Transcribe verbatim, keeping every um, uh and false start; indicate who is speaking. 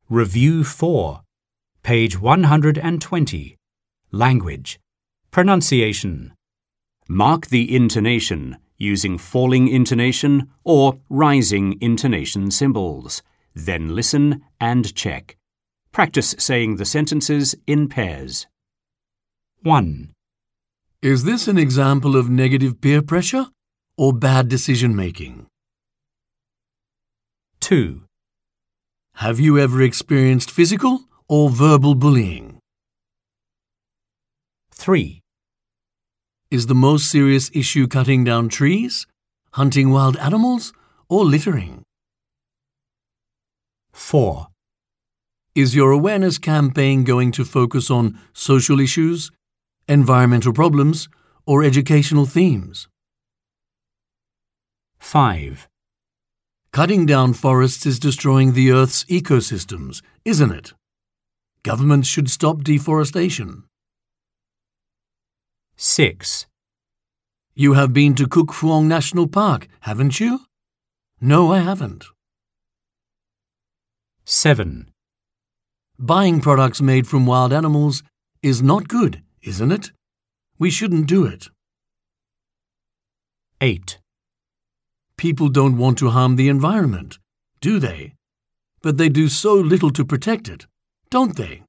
Speaker 1: Review four, page one hundred twenty. Language. Pronunciation. Mark the intonation using falling intonation or rising intonation symbols. Then listen and check. Practice saying the sentences in pairs. one.
Speaker 2: Is this an example of negative peer pressure or bad decision-making?
Speaker 1: two.
Speaker 2: Have you ever experienced physical or verbal bullying?
Speaker 1: three.
Speaker 2: Is the most serious issue cutting down trees, hunting wild animals, or littering?
Speaker 1: four.
Speaker 2: Is your awareness campaign going to focus on social issues, environmental problems, or educational themes?
Speaker 1: five.
Speaker 2: Cutting down forests is destroying the Earth's ecosystems, isn't it? Governments should stop deforestation.
Speaker 1: six.
Speaker 2: You have been to Kuk Phuong National Park, haven't you? No, I haven't.
Speaker 1: seven.
Speaker 2: Buying products made from wild animals is not good, isn't it? We shouldn't do it.
Speaker 1: eight.
Speaker 2: People don't want to harm the environment, do they? But they do so little to protect it, don't they?